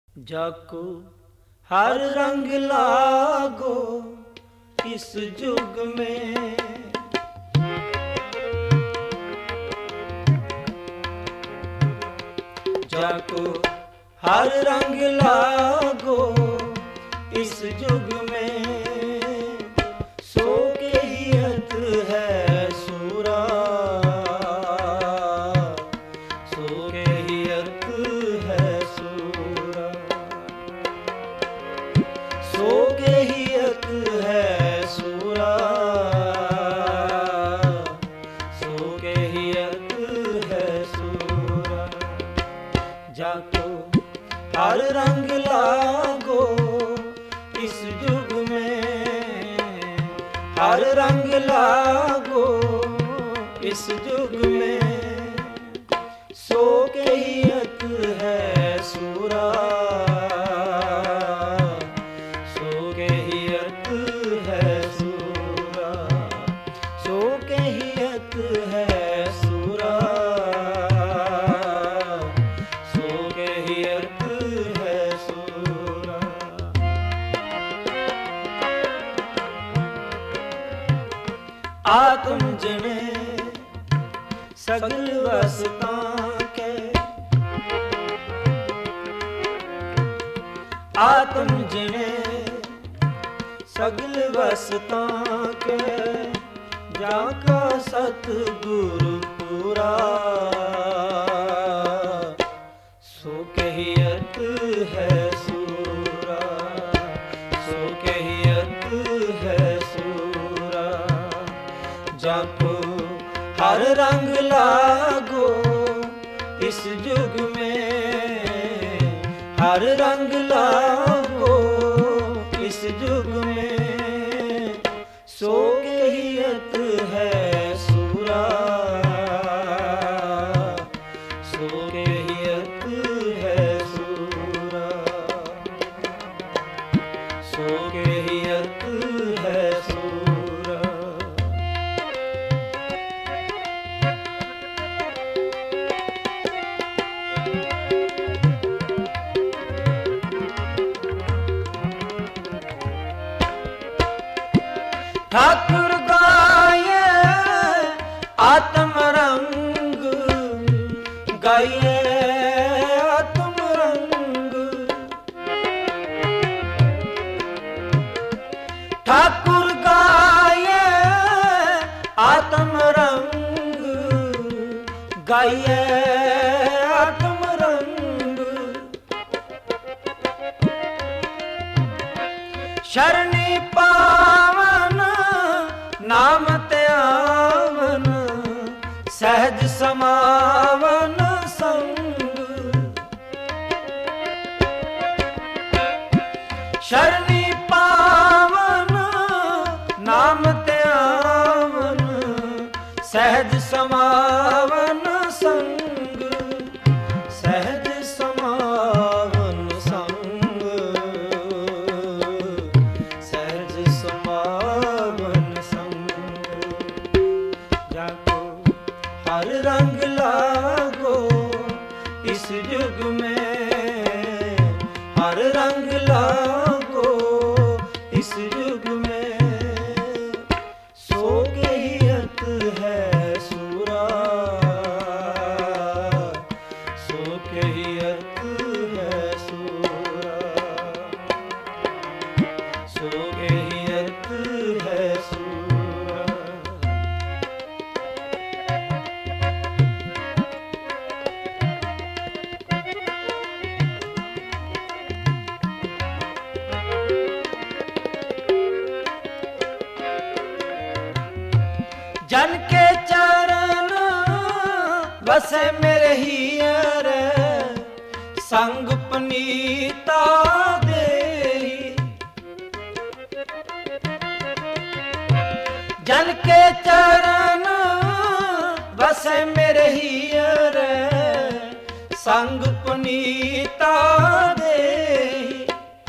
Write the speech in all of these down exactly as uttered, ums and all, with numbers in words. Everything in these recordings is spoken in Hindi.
जाको हर रंग लागो इस जुग में, जाको हर रंग लागो इस जुग में, सो के हियत है सूरा, सो के हियत है सूरा, सो के हियत है सूरा, सो के हियत है सूरा। जाको हर रंग लागो इस जुग में, हर रंग लागो इस जुग में, सो के हियत है सूरा, सो के हियत है सूरा, सो के हियत है सूरा, सो के हियत है सूरा। आत्म जने सगल वसतां के, आत्म जने सगल वसतां के, जाका सतगुरु पूरा, सो के हियत है सूरा, सो के हियत है सूरा। जाको हर रंग लागो इस जुग में, हर रंग लागो इस जुग में, सो के हियत है सूरा, सो के हियत है सूरा, सो के हियत है सूरा। ठाकुर गाये आत्म रंग, गाये आत्म रंग, ठाकुर गाये आत्म रंग, गाये आत्म रंग। शरणी पावन नाम त्यावन, सहज समावन संग। शरणी पावन नाम त्यावन, सहज समावन संग, सहज समावन संग, सहज समावन संग। जाको हर रंग लागो इस जुग में, हर रंग लागो इस जुग में, सो के हियत है सूरा, सो के हियत है सूरा, सो के हियत है सूरा। जन के चरण बसे मेरे हियर, संग पनीता देहि। जन के चरण बसे मेरे हियर, संग पनीता देहि।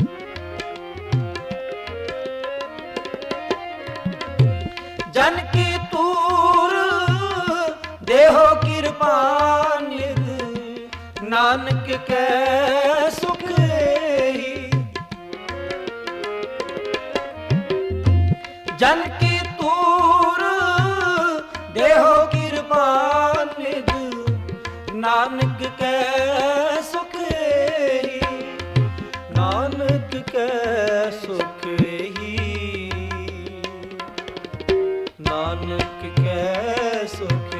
जन की तूर देहो कृपा निध, नानक के सुख जन की तूर देहो कृपा निध, नानक के सुख ही, नानक के सुख ही, नानक के सुख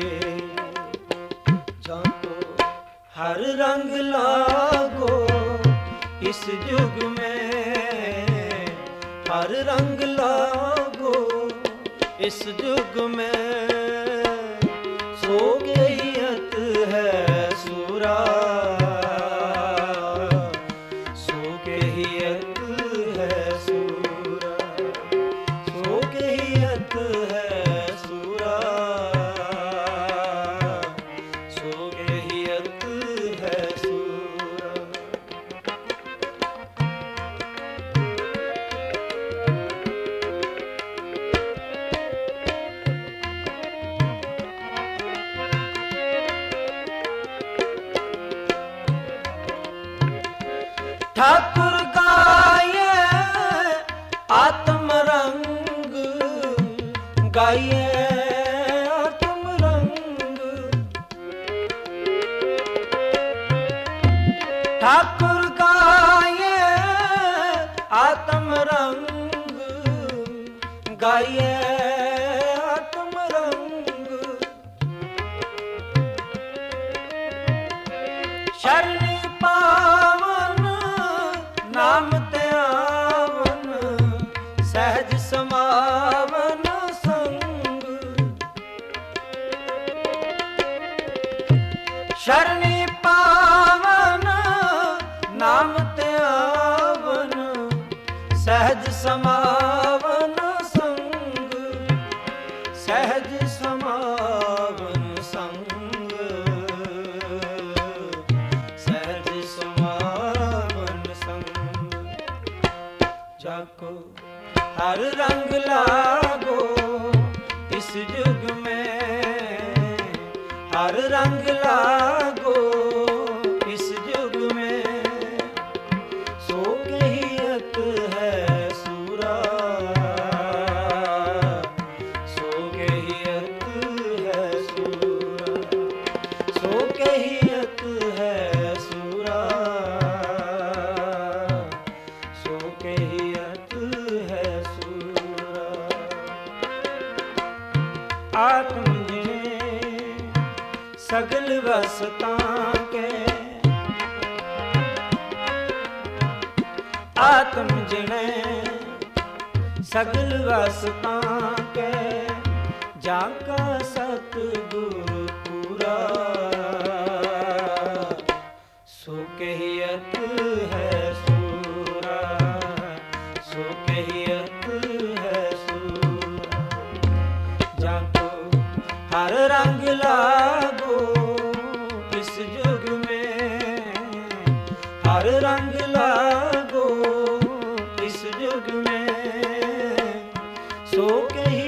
जाको हर रंग लागो इस युग में, हर रंग लागो इस युग में, सो गयत है सूरा, सो गयत है सूरा, सो गयत है सूरा, सो गयत है सूरा। ठाकुर गाये आत्म रंग, गाये आत्म रंग, ठाकुर गाये आत्म रंग, गाये आत्म रंग, शरण पावन नाम ते आवन, सहज समावन संग, शरणी पावन नाम ते आवन, सहज समावन संग, सहज समावन संग, सहज समावन संग जाको हर रंग लागो इस युग में, हर रंग लागो इस युग में, सो गयत है सूरा, सो गयत है सूरा, सो गयत है सूरा, सो गयत है सूरा। आत्म जिने सगल वसता के, आत्म जिने सगल वसता के, जाका सतगुरु पूरा, सो कहियत है सूरा, सो कहियत है सूरा। जाको हर रंग लागो इस युग में, हर रंग लागो इस युग में, सो कही